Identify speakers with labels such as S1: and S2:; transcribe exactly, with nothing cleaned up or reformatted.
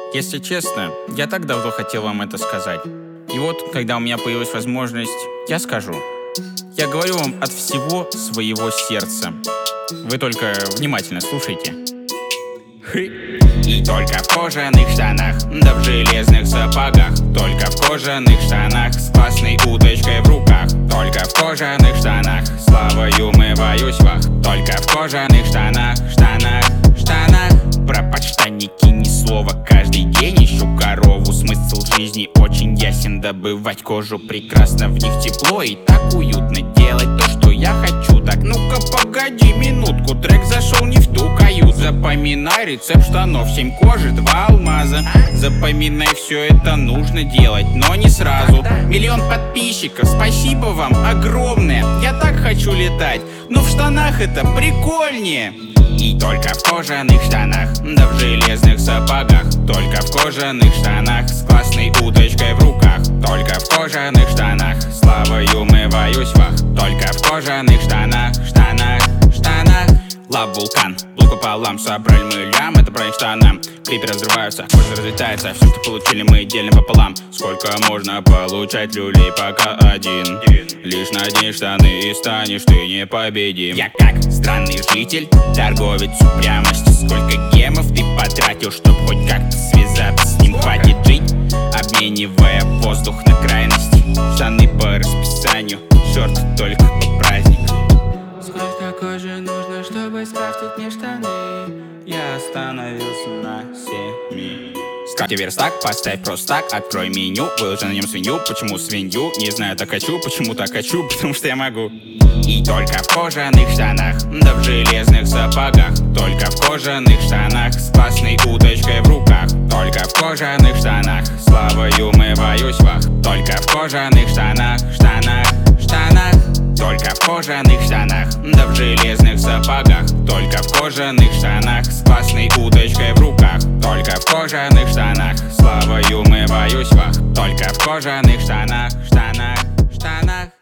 S1: Если честно, я так давно хотел вам это сказать. И вот, когда у меня появилась возможность, я скажу. Я говорю вам от всего своего сердца. Вы только внимательно слушайте. И только в кожаных штанах, да в железных сапогах. Только в кожаных штанах с классной удочкой в руках. Только в кожаных штанах славою умываюсь вах. Только в кожаных штанах, штанах, штанах. Про подштанники ни слова, каждый день ищу корову. Смысл жизни очень ясен, добывать кожу прекрасно. В них тепло и так уютно, делать то, что я хочу. Так, ну-ка погоди минутку, трек зашел не в ту каюту. Запоминай рецепт штанов, семь кожи, два алмаза. Запоминай, все это нужно делать, но не сразу. Миллион подписчиков, спасибо вам огромное. Я так хочу летать, но в штанах это прикольнее. И только в кожаных штанах, да в железных сапогах. Только в кожаных штанах с классной удочкой в руках. Только в кожаных штанах славою умываюсь вах. Только в кожаных штанах, штанах, штанах. Лав вулкан, лук пополам, собрали мы лям, это про штанам. Клипы разрываются, кожа разлетается, все, что получили, мы делим пополам. Сколько можно получать люлей, пока один. Лишь надень штаны и станешь ты непобедим. Я как странный житель, торговец упрямости. Сколько гемов ты потратил, чтоб хоть как-то связаться с ним. Хватит жить, обменивая воздух на крайности. Штаны по расписанию, шорты только по праздникам.
S2: Сколько кожи нужно, чтобы скрафтить мне штаны? Я остановился на семи.
S1: Скрафти верстак, поставь просто так, открой меню, выложи на нем свинью. Почему свинью? Не знаю, так хочу. Почему так хочу? Потому что я могу. И только в кожаных штанах, да в железных сапогах. Только в кожаных штанах с классной удочкой в руках. Только в кожаных штанах славою умываюсь вах. Только в кожаных штанах, штанах, штанах. Только в кожаных штанах, да в железных сапогах. Только в кожаных штанах с классной удочкой в руках. Только в кожаных штанах славою умываюсь вах. Только в кожаных штанах, штанах, штанах.